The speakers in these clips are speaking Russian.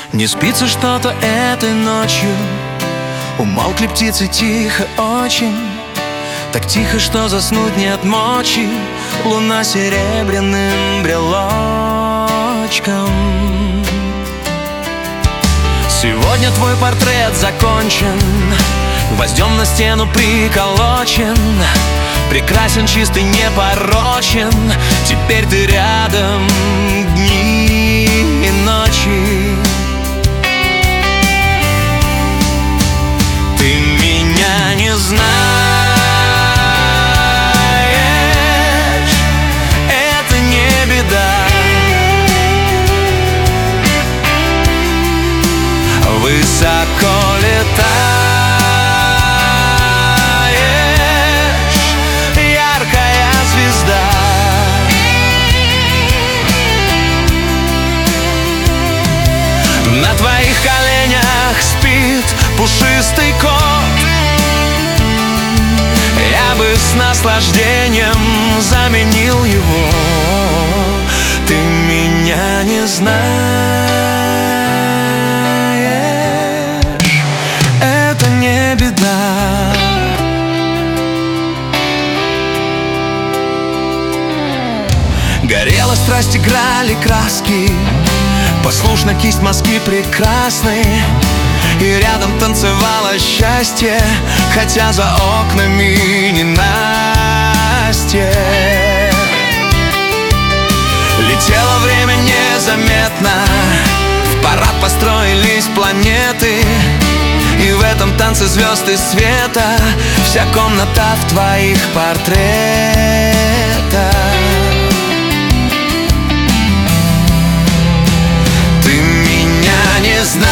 Не спится что-то этой ночью, умолкли птицы тихо очень. Так тихо, что заснуть нет мочи. Луна серебряным брелочком. Сегодня твой портрет закончен, гвоздем на стену приколочен. Прекрасен, чистый, непорочен. Теперь ты рядом дни и ночи. Ты меня не знаешь, это не беда. Высоко летаешь, яркая звезда. На твоих коленях спит пушистый кот. Я бы с наслаждением заменил его. Ты меня не знаешь, это не беда. Горела страсть, играли краски, послушна кисть мазки прекрасной. И рядом танцевало счастье, хотя за окнами ненастье. Летело время незаметно, в парад построились планеты. И в этом танце звезд и света вся комната в твоих портретах. Ты меня не знаешь,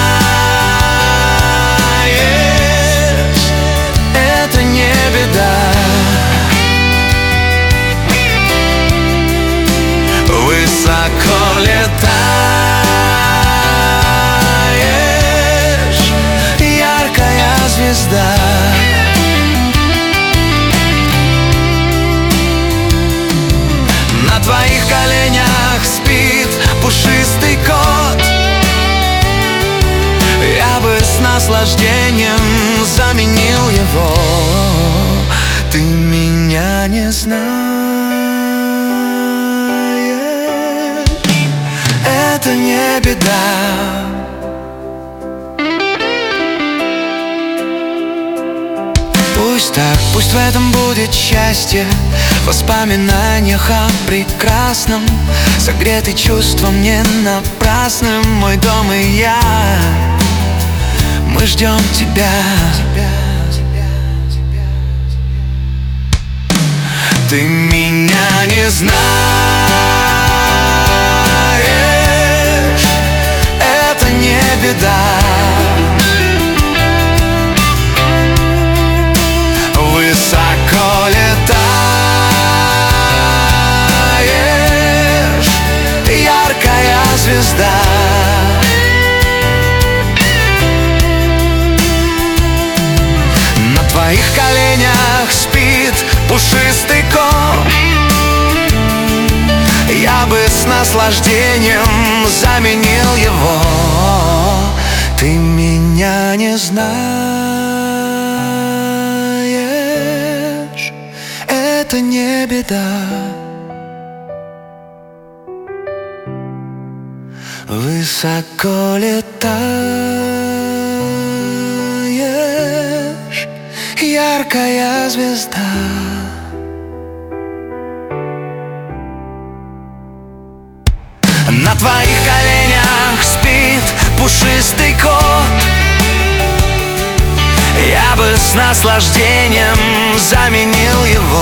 это не беда. Высоко летаешь, яркая звезда. На твоих коленях спит пушистый кот. Я бы с наслаждением заменил его. Ты меня не знаешь, это не беда. Пусть так, пусть в этом будет счастье, в воспоминаниях о прекрасном, согретый чувством не напрасным. Мой дом и я, мы ждем тебя. Ты меня не знаешь, это не беда. Высоко летаешь, яркая звезда. На твоих коленях спит пушистый кот. Я бы с наслаждением заменил его. Ты меня не знаешь, это не беда. Высоко летаешь, яркая звезда. На твоих коленях спит пушистый кот. Я бы с наслаждением заменил его.